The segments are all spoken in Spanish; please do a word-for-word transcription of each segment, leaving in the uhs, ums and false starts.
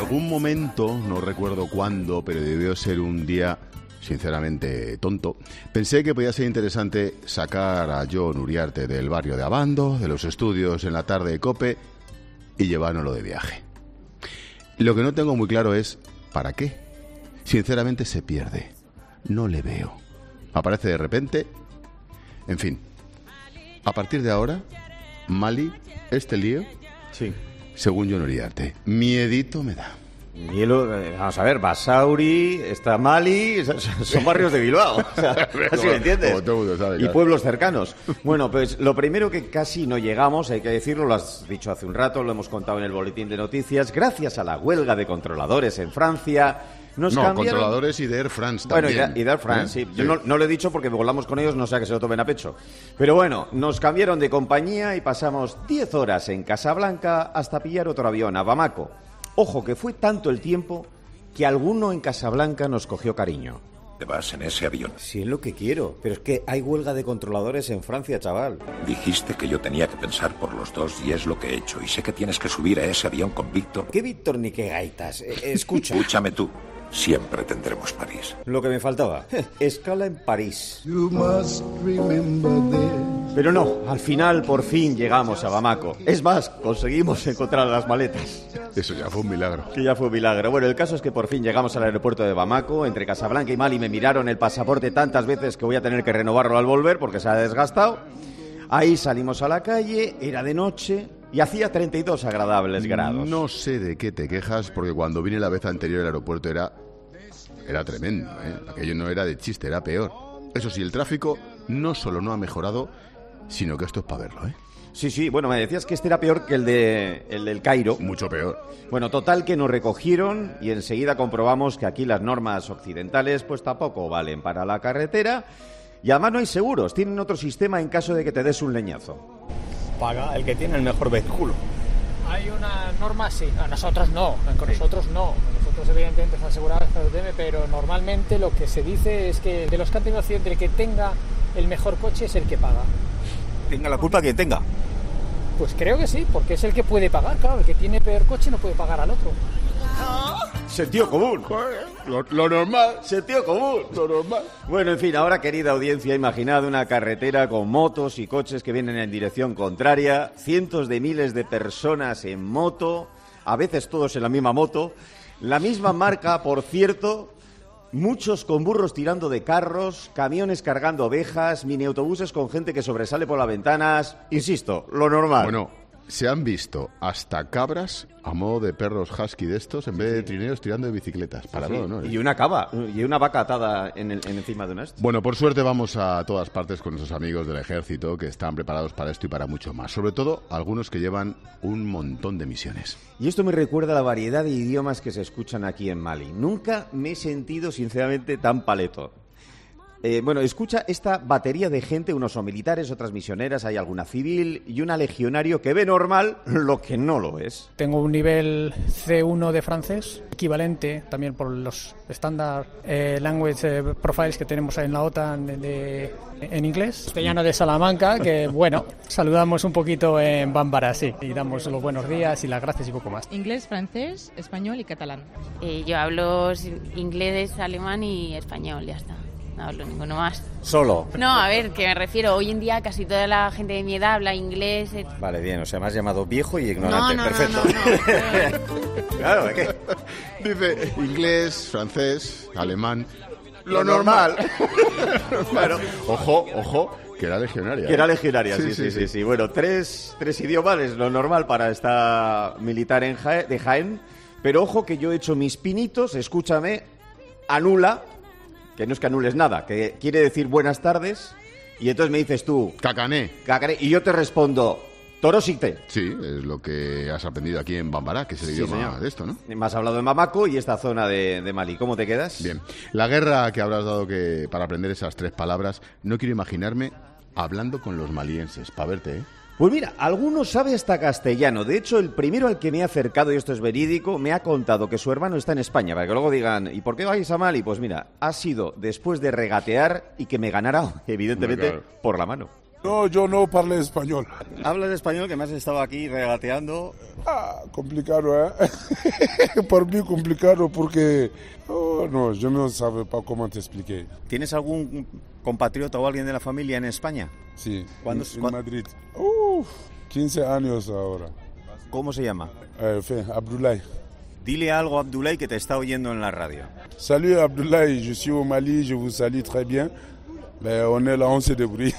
algún momento, no recuerdo cuándo, pero debió ser un día sinceramente tonto, pensé que podía ser interesante sacar a Jon Uriarte del barrio de Abando, de los estudios en la tarde de COPE y llevárnoslo de viaje. Lo que no tengo muy claro es ¿para qué? Sinceramente se pierde. No le veo. Aparece de repente. En fin. A partir de ahora, Mali, este lío, sí, según Jon Uriarte, miedito me da. Hielo, vamos a ver, Basauri, está Mali, son barrios de Bilbao, o sea, ¿sí me entiendes? Como todo mundo sabe, y claro. Pueblos cercanos. Bueno, pues lo primero que casi no llegamos, hay que decirlo, lo has dicho hace un rato, lo hemos contado en el boletín de noticias, gracias a la huelga de controladores en Francia, nos no, cambiaron... controladores y de Air France bueno, también. Bueno, y de Air France, ¿eh? sí. sí. Yo no, no lo he dicho porque volamos con ellos, no sea que se lo tomen a pecho. Pero bueno, nos cambiaron de compañía y pasamos diez horas en Casablanca hasta pillar otro avión a Bamako. Ojo, que fue tanto el tiempo que alguno en Casablanca nos cogió cariño. ¿Te vas en ese avión? Sí, es lo que quiero, pero es que hay huelga de controladores en Francia, chaval. Dijiste que yo tenía que pensar por los dos y es lo que he hecho. Y sé que tienes que subir a ese avión con Víctor. ¿Qué Víctor ni qué gaitas? Eh, escucha. Escúchame tú. Siempre tendremos París. Lo que me faltaba. Escala en París. You must remember this. Pero no, al final por fin llegamos a Bamako. Es más, conseguimos encontrar las maletas. Eso ya fue un milagro. Que ya fue un milagro. Bueno, el caso es que por fin llegamos al aeropuerto de Bamako. Entre Casablanca y Mali me miraron el pasaporte tantas veces que voy a tener que renovarlo al volver porque se ha desgastado. Ahí salimos a la calle, era de noche y hacía treinta y dos agradables grados. No sé de qué te quejas porque cuando vine la vez anterior el aeropuerto era... Era tremendo, ¿eh? Aquello no era de chiste, era peor. Eso sí, el tráfico no solo no ha mejorado, sino que esto es para verlo, ¿eh? Sí, sí, bueno, me decías que este era peor que el de el del Cairo. Mucho peor. Bueno, total que nos recogieron y enseguida comprobamos que aquí las normas occidentales pues tampoco valen para la carretera y además no hay seguros, tienen otro sistema en caso de que te des un leñazo. Paga el que tiene el mejor vehículo. Hay una norma, sí, a nosotros no, con nosotros no. Nosotros evidentemente nos aseguramos el T M, pero normalmente lo que se dice es que de los que han tenido accidente, el que tenga el mejor coche es el que paga. Tenga la culpa quien tenga. Pues creo que sí, porque es el que puede pagar, claro, el que tiene peor coche no puede pagar al otro. Sentido común. Lo, lo normal. Sentido común. Lo normal. Bueno, en fin, ahora, querida audiencia, imaginad una carretera con motos y coches que vienen en dirección contraria, cientos de miles de personas en moto, a veces todos en la misma moto, la misma marca, por cierto, muchos con burros tirando de carros, camiones cargando ovejas, mini autobuses con gente que sobresale por las ventanas. Insisto, lo normal. Bueno, se han visto hasta cabras a modo de perros husky de estos en vez de trineos tirando de bicicletas. Para sí, todo, ¿no? Y una cava, y una vaca atada en, el, en encima de una esto. Bueno, por suerte vamos a todas partes con nuestros amigos del ejército que están preparados para esto y para mucho más. Sobre todo algunos que llevan un montón de misiones. Y esto me recuerda a la variedad de idiomas que se escuchan aquí en Mali. Nunca me he sentido, sinceramente, tan paleto. Eh, bueno, escucha esta batería de gente, unos son militares, otras misioneras, hay alguna civil y una legionario que ve normal lo que no lo es. Tengo un nivel C uno de francés, equivalente también por los estándar eh, language eh, profiles que tenemos en la OTAN de, de, en inglés. Castellano de Salamanca, que bueno, saludamos un poquito en bámbara, sí, y damos los buenos días y las gracias y poco más. Inglés, francés, español y catalán. Eh, yo hablo inglés, alemán y español, ya está. No hablo ninguno más. ¿Solo? No, a ver, que me refiero, hoy en día casi toda la gente de mi edad habla inglés. Et... Vale, bien, o sea, me has llamado viejo y ignorante. No, no, perfecto. no, no, no. Claro, ¿de qué? Dice inglés, francés, alemán. Lo normal. Claro. Ojo, ojo, que era legionaria. Que era legionaria, sí, sí, sí. sí, sí, sí. Bueno, tres, tres idiomas es lo normal para esta militar en Jaén, de Jaén. Pero ojo que yo he hecho mis pinitos, escúchame, anula... que no es que anules nada, que quiere decir buenas tardes, y entonces me dices tú... Cacané. Cacané, y yo te respondo, torosite. Sí, es lo que has aprendido aquí en Bambará, que es el Sí, idioma señor. de esto, ¿no? Me has hablado de Bamako y esta zona de, de Mali. ¿Cómo te quedas? Bien. La guerra que habrás dado que para aprender esas tres palabras, no quiero imaginarme hablando con los malienses, para verte, ¿eh? Pues mira, alguno sabe hasta castellano. De hecho, el primero al que me he acercado, y esto es verídico, me ha contado que su hermano está en España, para que luego digan, ¿y por qué vais a Mali? Pues mira, ha sido después de regatear y que me ganara, evidentemente, Claro. por la mano. No, yo no parlo español. Hablas español, que me has estado aquí regateando. Ah, complicado, ¿eh? Por mí complicado porque... Oh, no, yo no sé cómo te expliqué. ¿Tienes algún compatriota o alguien de la familia en España? Sí, ¿Cuándo, en, en ¿cuándo? Madrid. Uf, quince años ahora. ¿Cómo se llama? Eh, fe, Abdoulaye. Dile algo a Abdoulaye que te está oyendo en la radio. Salut Abdoulaye, je suis au Mali, je vous salue très bien. Mais on est là, on se débrouille.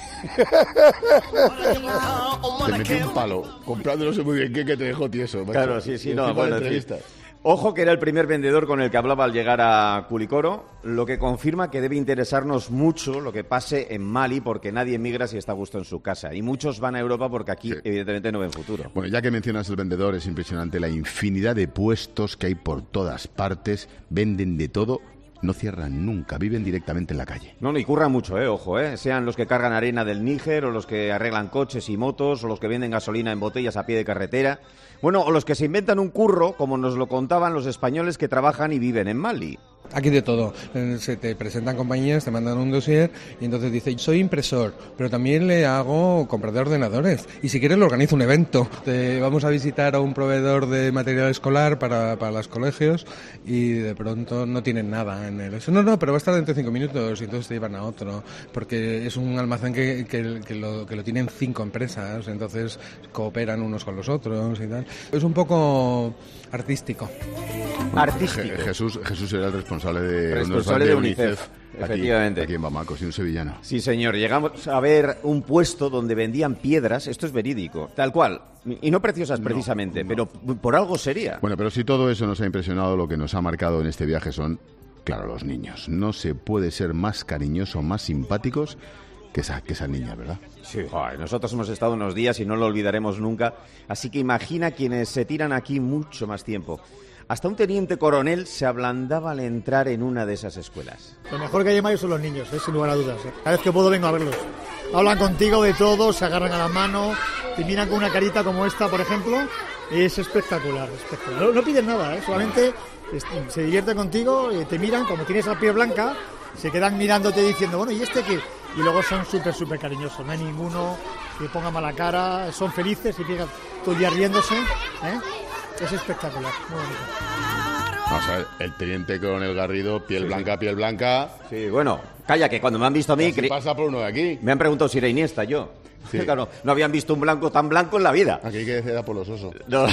Te metí un palo, comprando no sé muy bien qué, que te dejó tieso. Macho. Claro, sí, sí, Y no, encima bueno, la en entrevista. fin. Ojo que era el primer vendedor con el que hablaba al llegar a Kulikoro, lo que confirma que debe interesarnos mucho lo que pase en Mali, porque nadie emigra si está a gusto en su casa. Y muchos van a Europa porque aquí, sí, evidentemente, no ven futuro. Bueno, ya que mencionas el vendedor, es impresionante la infinidad de puestos que hay por todas partes. Venden de todo. No cierran nunca, viven directamente en la calle. No, no, y curran mucho, eh, ojo, eh. Sean los que cargan arena del Níger, o los que arreglan coches y motos, o los que venden gasolina en botellas a pie de carretera. Bueno, o los que se inventan un curro, como nos lo contaban los españoles que trabajan y viven en Mali. Aquí de todo. Se te presentan compañías, te mandan un dossier y entonces dice, soy impresor, pero también le hago compra de ordenadores. Y si quieres le organizo un evento. Te vamos a visitar a un proveedor de material escolar para, para los colegios y de pronto no tienen nada en el... No, no, pero va a estar dentro de cinco minutos y entonces te llevan a otro. Porque es un almacén que, que, que, lo, que lo tienen cinco empresas, entonces cooperan unos con los otros y tal. Es un poco artístico. Artístico. Jesús, Jesús era el responsable de, responsable de UNICEF, aquí, efectivamente. Aquí en Bamako, sí, un sevillano. Sí, señor. Llegamos a ver un puesto donde vendían piedras, esto es verídico, tal cual, y no preciosas No, precisamente, no. pero por algo sería. Bueno, pero si todo eso nos ha impresionado, lo que nos ha marcado en este viaje son, claro, los niños. No se puede ser más cariñoso, más simpáticos que esa, que esa niña, ¿verdad? Sí, joder, nosotros hemos estado unos días y no lo olvidaremos nunca, así que imagina quienes se tiran aquí mucho más tiempo. Hasta un teniente coronel se ablandaba al entrar en una de esas escuelas. Lo mejor que hay en Mayo son los niños, ¿eh? Sin lugar a dudas. ¿eh? Cada vez que puedo vengo a verlos. Hablan contigo de todo, se agarran a la mano, te miran con una carita como esta, por ejemplo. Es espectacular, espectacular. No, no piden nada, ¿eh? Solamente se divierten contigo, y te miran, como tienes la piel blanca, se quedan mirándote diciendo, bueno, ¿y este qué? Y luego son súper, súper cariñosos. No hay ninguno que ponga mala cara, son felices y llegan todo el día riéndose, ¿eh? Es espectacular, muy bonito. Vamos a ver, el teniente coronel Garrido, piel sí, blanca, sí. piel blanca. Sí, bueno, calla, que cuando me han visto a mí... Cre... pasa por uno de aquí. Me han preguntado si era Iniesta, yo. Sí. Claro, no habían visto un blanco tan blanco en la vida. Aquí hay que decir por los osos. No.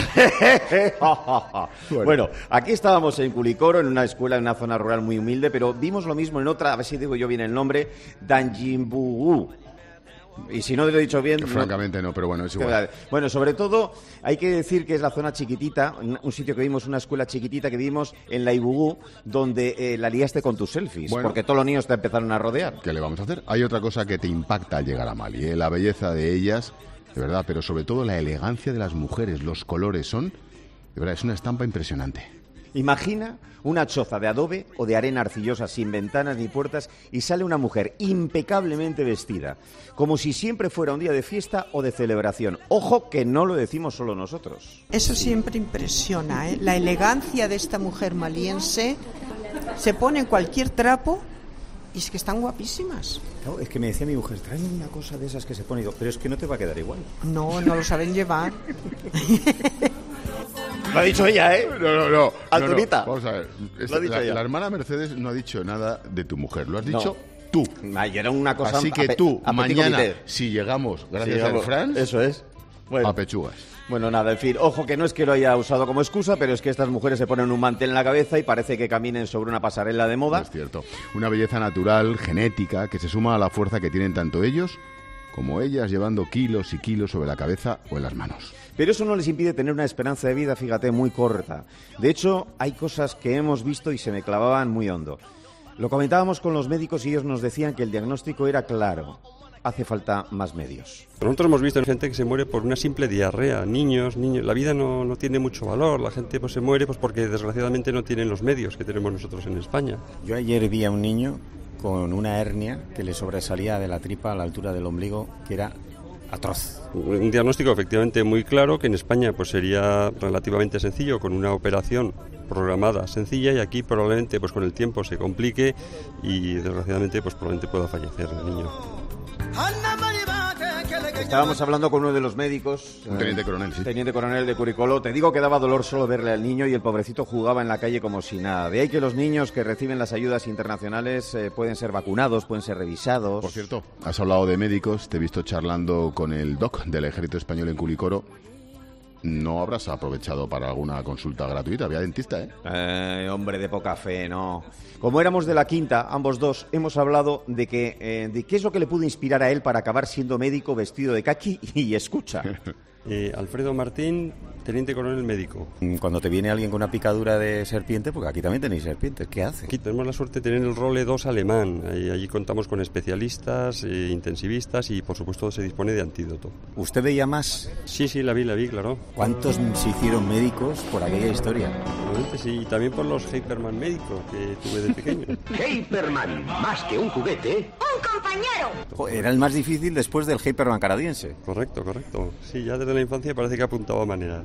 bueno. bueno, aquí estábamos en Kulikoro, en una escuela, en una zona rural muy humilde, pero vimos lo mismo en otra, a ver si digo yo bien el nombre, Danjimbugu. Y si no te lo he dicho bien... Francamente no, pero bueno, es igual. Bueno, sobre todo hay que decir que es la zona chiquitita, un sitio que vimos, una escuela chiquitita que vimos en la Ibugú, donde eh, la liaste con tus selfies, bueno, porque todos los niños te empezaron a rodear. ¿Qué le vamos a hacer? Hay otra cosa que te impacta al llegar a Mali, ¿eh? La belleza de ellas, de verdad, pero sobre todo la elegancia de las mujeres, los colores son... De verdad, es una estampa impresionante. Imagina una choza de adobe o de arena arcillosa sin ventanas ni puertas y sale una mujer impecablemente vestida, como si siempre fuera un día de fiesta o de celebración. Ojo que no lo decimos solo nosotros. Eso siempre impresiona, ¿eh? La elegancia de esta mujer maliense, se pone cualquier trapo y es que están guapísimas. No, es que me decía mi mujer, tráeme una cosa de esas que se pone, pero es que no te va a quedar igual. No, no lo saben llevar. Lo ha dicho ella, ¿eh? No, no, no. Altunita. No, no. Vamos a ver. Lo ha dicho la, ella. la hermana Mercedes no ha dicho nada de tu mujer. Lo has dicho no. tú. Ay, era una cosa... Así que tú, a mañana, si llegamos, gracias si llegamos, a France... Eso es. Bueno. A pechugas. Bueno, nada, en fin, ojo que no es que lo haya usado como excusa, pero es que estas mujeres se ponen un mantel en la cabeza y parece que caminen sobre una pasarela de moda. Es cierto. Una belleza natural, genética, que se suma a la fuerza que tienen tanto ellos como ellas, llevando kilos y kilos sobre la cabeza o en las manos. Pero eso no les impide tener una esperanza de vida, fíjate, muy corta. De hecho, hay cosas que hemos visto y se me clavaban muy hondo. Lo comentábamos con los médicos y ellos nos decían que el diagnóstico era claro. Hace falta más medios. Nosotros hemos visto gente que se muere por una simple diarrea, niños, niños. La vida no, no tiene mucho valor, la gente pues se muere pues porque desgraciadamente no tienen los medios que tenemos nosotros en España. Yo ayer vi a un niño con una hernia que le sobresalía de la tripa a la altura del ombligo, que era atroz. Un diagnóstico efectivamente muy claro, que en España pues sería relativamente sencillo, con una operación programada sencilla, y aquí probablemente pues con el tiempo se complique y desgraciadamente pues probablemente pueda fallecer el niño. Estábamos hablando con uno de los médicos, un teniente coronel, sí. Teniente coronel de Curicolo. Te digo que daba dolor solo verle al niño y el pobrecito jugaba en la calle como si nada. De ahí que los niños que reciben las ayudas internacionales eh, pueden ser vacunados, pueden ser revisados. Por cierto, has hablado de médicos, te he visto charlando con el doc del Ejército Español en Curicolo. ¿No habrás aprovechado para alguna consulta gratuita? Había dentista, ¿eh? Eh, hombre de poca fe, no. Como éramos de la quinta, ambos dos, hemos hablado de que eh, de qué es lo que le pudo inspirar a él para acabar siendo médico vestido de caqui y escucha. Eh, Alfredo Martín, teniente coronel médico. Cuando te viene alguien con una picadura de serpiente, porque aquí también tenéis serpientes, ¿qué hace? Aquí tenemos la suerte de tener el Role dos alemán. Ahí, allí contamos con especialistas, eh, intensivistas y por supuesto se dispone de antídoto. ¿Usted veía más? Sí, sí, la vi, la vi, claro. ¿Cuántos se hicieron médicos por aquella historia? Probablemente sí, y también por los Hyperman médicos que tuve de pequeño. Hyperman, más que un juguete. ¡Un compañero! Joder, era el más difícil después del Hyperman canadiense. Correcto, correcto. Sí, ya desde la infancia parece que apuntaba maneras.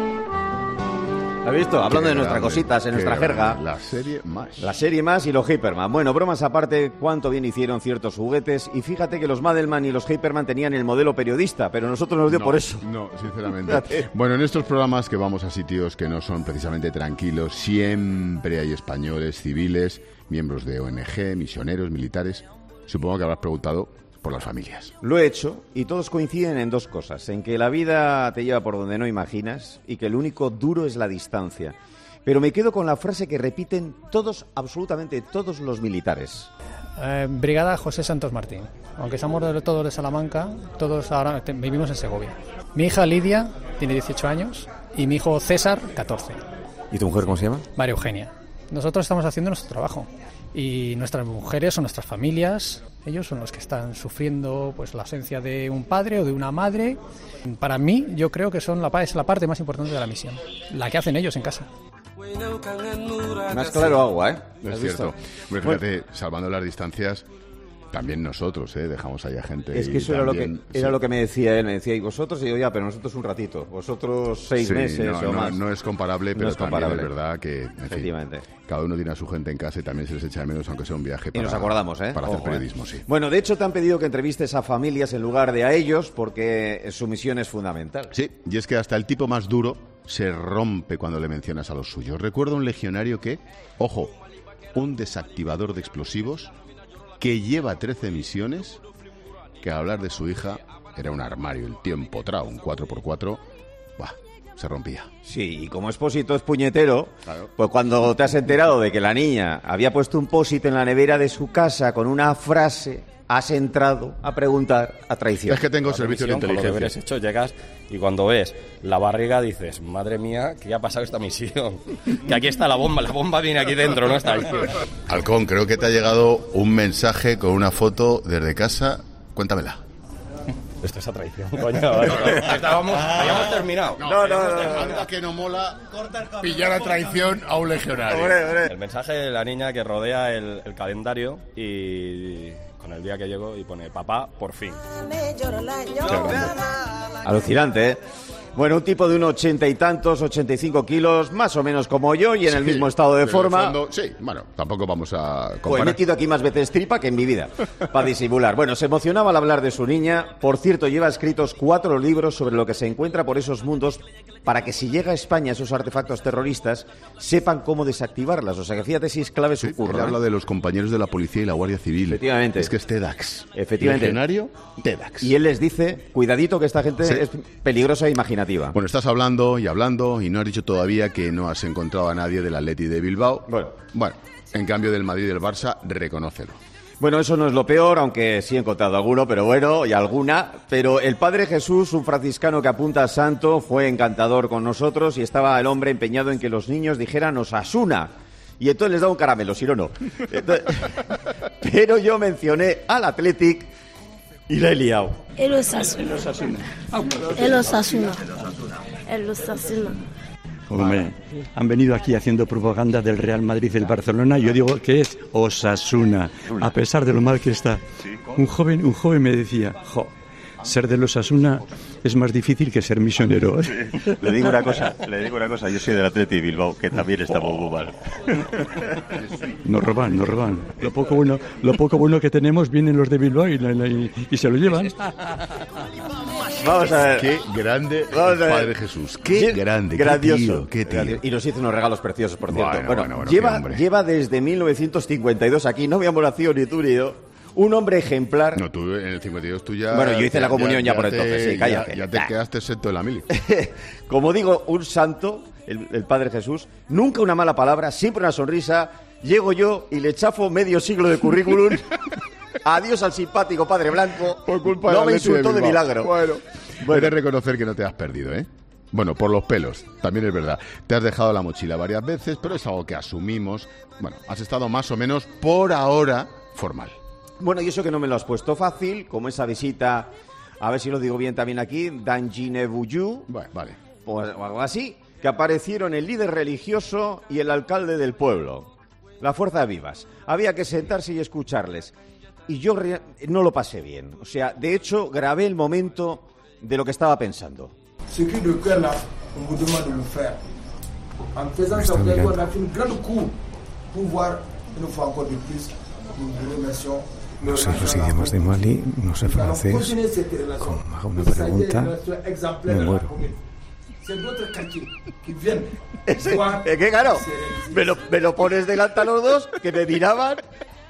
¿Has visto? Hablando Qué de nuestras grande, cositas, en nuestra jerga. La serie más. La serie más y los Hyperman. Bueno, bromas aparte, cuánto bien hicieron ciertos juguetes. Y fíjate que los Madelman y los Hyperman tenían el modelo periodista, pero nosotros nos dio no, por eso. No, sinceramente. Bueno, en estos programas que vamos a sitios que no son precisamente tranquilos, siempre hay españoles, civiles, miembros de O N G, misioneros, militares. Supongo que habrás preguntado por las familias. Lo he hecho y todos coinciden en dos cosas. En que la vida te lleva por donde no imaginas y que el único duro es la distancia. Pero me quedo con la frase que repiten todos, absolutamente todos los militares. Eh, Brigada José Santos Martín. Aunque somos de todos de Salamanca, todos ahora te, vivimos en Segovia. Mi hija Lidia tiene dieciocho años y mi hijo César, catorce. ¿Y tu mujer cómo se llama? María Eugenia. Nosotros estamos haciendo nuestro trabajo. Y nuestras mujeres o nuestras familias, ellos son los que están sufriendo pues la ausencia de un padre o de una madre. Para mí, yo creo que son la, es la parte más importante de la misión, la que hacen ellos en casa. Más claro agua, ¿eh? Es cierto. Bueno, fíjate, salvando las distancias, también nosotros, ¿eh? Dejamos ahí a gente. Es que eso también, era, lo que, era sí. lo que me decía él. Me decía, y vosotros, y yo, ya, pero nosotros un ratito. Vosotros seis sí, meses no, o no, más. No es comparable, pero no es también comparable. es verdad que, en Efectivamente. fin, cada uno tiene a su gente en casa y también se les echa de menos, aunque sea un viaje para, y nos acordamos, ¿eh? para hacer Ojo, periodismo, ¿eh? sí. Bueno, de hecho te han pedido que entrevistes a familias en lugar de a ellos porque su misión es fundamental. Sí, y es que hasta el tipo más duro se rompe cuando le mencionas a los suyos. Recuerdo un legionario que, ojo, un desactivador de explosivos que lleva trece misiones, que al hablar de su hija era un armario, el tío empotrado, un cuatro por cuatro, bah, se rompía. Sí, y como Expósito es puñetero, claro. Pues cuando te has enterado de que la niña había puesto un post-it en la nevera de su casa con una frase, has entrado a preguntar a traición. Es que tengo servicio de inteligencia. Con lo que hecho, llegas y cuando ves la barriga dices, madre mía, ¿qué ha pasado esta misión? Que aquí está la bomba, la bomba viene aquí dentro, no está aquí. Halcón, creo que te ha llegado un mensaje con una foto desde casa. Cuéntamela. Esto es a traición, coño. Estábamos, habíamos terminado. No, no, no. no, no. Que no mola pillar a traición a un legionario. Hombre, hombre. El mensaje de la niña que rodea el, el calendario y con el día que llegó y pone, papá, por fin. Alucinante, ¿eh? Bueno, un tipo de un ochenta y tantos, ochenta y cinco kilos, más o menos como yo y en el Sí, mismo estado de pero forma. en el fondo, sí, bueno, tampoco vamos a Pues he comparar. metido aquí más veces tripa que en mi vida, para disimular. Bueno, se emocionaba al hablar de su niña. Por cierto, lleva escritos cuatro libros sobre lo que se encuentra por esos mundos para que si llega a España esos artefactos terroristas, sepan cómo desactivarlas. O sea, que fíjate si es clave su Él curro. habla ¿eh? de los compañeros de la policía y la Guardia Civil. Efectivamente. Es que es TEDx. Efectivamente. Legionario, TEDx. Y él les dice, cuidadito que esta gente Sí. es peligrosa e imaginativa. Bueno, estás hablando y hablando y no has dicho todavía que no has encontrado a nadie del Atleti de Bilbao. Bueno. Bueno, en cambio del Madrid y del Barça, reconócelo. Bueno, eso no es lo peor, aunque sí he encontrado alguno, pero bueno, y alguna. Pero el Padre Jesús, un franciscano que apunta a santo, fue encantador con nosotros y estaba el hombre empeñado en que los niños dijeran Osasuna. Y entonces les da un caramelo, si no, no. Entonces, pero yo mencioné al Athletic y la he liado. El Osasuna. El Osasuna. El Osasuna. El Osasuna. Hombre, han venido aquí haciendo propaganda del Real Madrid y del Barcelona. Yo digo que es Osasuna, a pesar de lo mal que está. Un joven, un joven me decía, jo, ser de los Osasuna es más difícil que ser misionero. Le digo una cosa, le digo una cosa, yo soy del Athletic Bilbao, que también estamos muy mal. Nos roban, nos roban. Lo poco bueno, lo poco bueno que tenemos vienen los de Bilbao y, y, y se lo llevan. Vamos a ver. Qué grande Vamos el a ver. Padre Jesús. Qué grande, grandioso. qué tío, qué tío. Grandioso. Y nos hizo unos regalos preciosos, por cierto. Bueno, Bueno, bueno, bueno, lleva, qué hombre. lleva desde mil novecientos cincuenta y dos aquí, no habíamos nacido ni tú ni yo, un hombre ejemplar. No, tú en el cincuenta y dos tú ya... Bueno, yo hice la comunión ya por te- entonces, sí, cállate. Ya, ya te Ah. quedaste exento de la mili. Como digo, un santo, el, el Padre Jesús, nunca una mala palabra, siempre una sonrisa. Llego yo y le chafo medio siglo de currículum. Adiós al simpático Padre Blanco. Por culpa no de me la leche insultó de, Bilbao. milagro. Bueno, Bueno. he de reconocer que no te has perdido, ¿eh? Bueno, por los pelos, también es verdad. Te has dejado la mochila varias veces, pero es algo que asumimos. Bueno, has estado más o menos, por ahora, formal. Bueno, y eso que no me lo has puesto fácil, como esa visita, a ver si lo digo bien también aquí, Danjinebuyu, Vale, vale. o algo así, que aparecieron el líder religioso y el alcalde del pueblo. La fuerza vivas. Había que sentarse y escucharles. Y yo re- no lo pasé bien. O sea, de hecho, grabé el momento de lo que estaba pensando. Ce cri de cœur là, on vous demande de le faire. En faisant ça, vous allez voir, on a fait une grande cour pour voir une fois encore de plus. Nous vous remercions. No sé los idiomas de Mali, no sé francés. Como me haga una pregunta, me muero. C'est d'autres quartiers qui viennent. Ese, es que claro, me lo, me lo pones delante a los dos, que me miraban,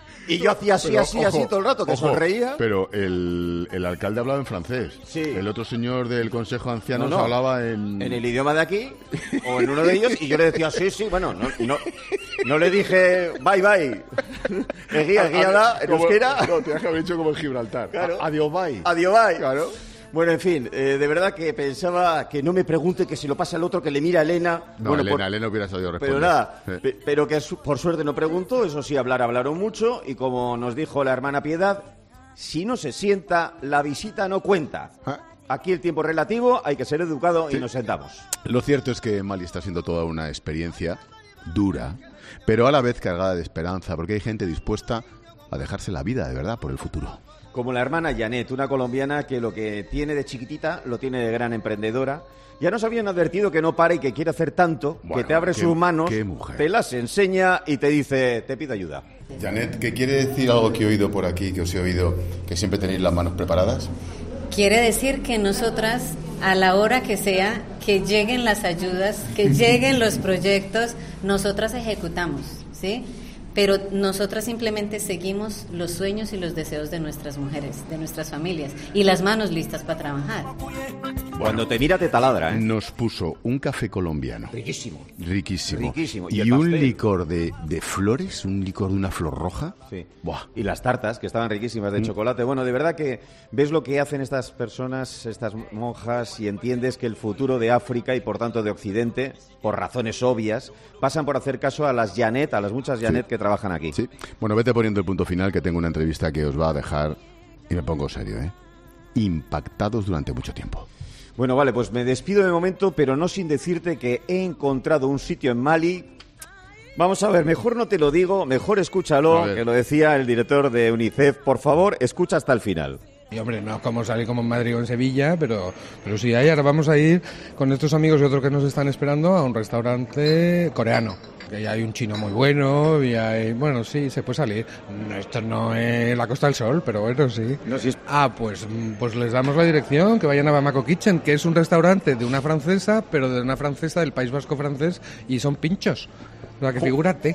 y yo hacía así, Pero, así, ojo, así todo el rato, que ojo, sonreía. Pero el, el alcalde hablaba en francés. Sí. El otro señor del Consejo de Ancianos No, no. hablaba en... En el idioma de aquí, o en uno de ellos, y yo le decía, sí, sí, bueno, no, no, no le dije, bye, bye, eguía, eguía, en Como- euskera. No, tenías que haber dicho como en Gibraltar. Claro. A- Adiós, bye. Adiós, bye. Claro. Bueno, en fin, eh, de verdad que pensaba que no me pregunte, que si lo pasa el otro, que le mira a Elena. No, bueno, Elena, por- Elena hubiera sabido responder. Pero nada, Sí. pe- pero que su- por suerte no preguntó, eso sí, hablar hablaron mucho, y como nos dijo la hermana Piedad, si no se sienta, la visita no cuenta. Aquí el tiempo es relativo, hay que ser educado y nos sentamos. Lo cierto es que Mali está siendo toda una experiencia dura, pero a la vez cargada de esperanza, porque hay gente dispuesta a dejarse la vida, de verdad, por el futuro. Como la hermana Janet, una colombiana que lo que tiene de chiquitita lo tiene de gran emprendedora. Ya nos habían advertido que no para y que quiere hacer tanto, Bueno, que te abre qué- sus manos, qué mujer. te las enseña y te dice, te pido ayuda. Janet, ¿qué quiere decir algo que he oído por aquí, que os he oído, que siempre tenéis las manos preparadas? Quiere decir que nosotras, a la hora que sea, que lleguen las ayudas, que lleguen los proyectos, nosotras ejecutamos, ¿sí? Pero nosotras simplemente seguimos los sueños y los deseos de nuestras mujeres, de nuestras familias, y las manos listas para trabajar. Cuando te mira te taladra, ¿eh? Nos puso un café colombiano. Riquísimo. Riquísimo. Riquísimo. Y, Y el un pastel. licor de, de flores, un licor de una flor roja. Sí. Buah. Y las tartas, que estaban riquísimas de Mm. chocolate. Bueno, de verdad que ves lo que hacen estas personas, estas monjas, y entiendes que el futuro de África y por tanto de Occidente, por razones obvias, pasan por hacer caso a las Janet, a las muchas Janet que trabajan aquí. Sí. Bueno, vete poniendo el punto final, que tengo una entrevista que os va a dejar, y me pongo serio, ¿eh? Impactados durante mucho tiempo. Bueno, vale, pues me despido de momento, pero no sin decirte que he encontrado un sitio en Mali. Vamos a ver, mejor no te lo digo, mejor escúchalo, A ver. que lo decía el director de UNICEF. Por favor, escucha hasta el final. Y hombre, no como salir como en Madrid o en Sevilla, pero, pero sí, ahí ahora vamos a ir con estos amigos y otros que nos están esperando a un restaurante coreano. Que ahí hay un chino muy bueno y hay... Bueno, sí, se puede salir. No, esto no es la Costa del Sol, pero bueno, sí. Ah, pues, pues les damos la dirección, que vayan a Bamako Kitchen, que es un restaurante de una francesa, pero de una francesa del País Vasco francés, y son pinchos. O sea, que figúrate.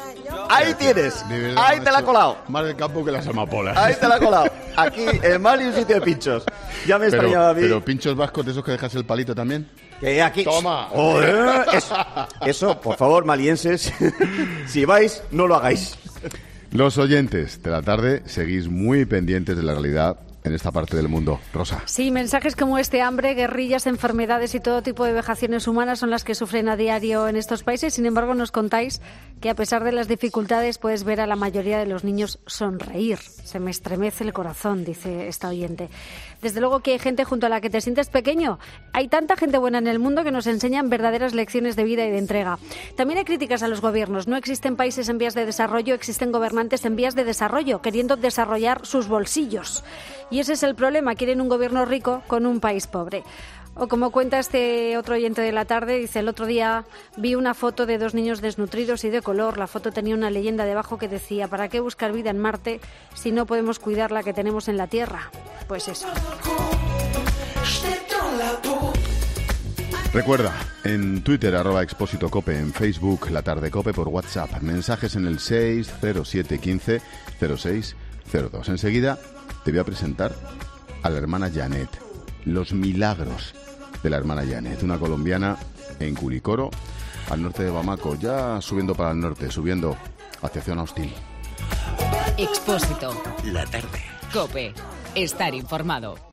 Ahí tienes, De verdad, ahí te la ha macho, colado. Más del campo que las amapolas. Ahí te la ha colado. Aquí, en Mali, un sitio de pinchos. Ya me Pero, extrañaba a mí. pero pinchos vascos de esos que dejas el palito también. Que aquí... Toma. Joder, eso, eso, por favor, malienses, si vais, no lo hagáis. Los oyentes de la tarde seguís muy pendientes de la realidad en esta parte del mundo. Rosa. Sí, mensajes como este: hambre, guerrillas, enfermedades y todo tipo de vejaciones humanas son las que sufren a diario en estos países. Sin embargo, nos contáis que a pesar de las dificultades puedes ver a la mayoría de los niños sonreír. Se me estremece el corazón, dice esta oyente. Desde luego que hay gente junto a la que te sientes pequeño. Hay tanta gente buena en el mundo que nos enseñan verdaderas lecciones de vida y de entrega. También hay críticas a los gobiernos. No existen países en vías de desarrollo, existen gobernantes en vías de desarrollo, queriendo desarrollar sus bolsillos. Y Y ese es el problema, quieren un gobierno rico con un país pobre. O como cuenta este otro oyente de la tarde, dice, el otro día vi una foto de dos niños desnutridos y de color. La foto tenía una leyenda debajo que decía, ¿para qué buscar vida en Marte si no podemos cuidar la que tenemos en la Tierra? Pues eso. Recuerda, en Twitter, arroba Expósito Cope, en Facebook, La Tarde Cope, por WhatsApp, mensajes en el seis cero siete uno cinco cero seis cero dos. Enseguida te voy a presentar a la hermana Janet, los milagros de la hermana Janet, una colombiana en Curicoro, al norte de Bamako, ya subiendo para el norte, subiendo hacia zona hostil. Expósito. La Tarde. Cope. Estar informado.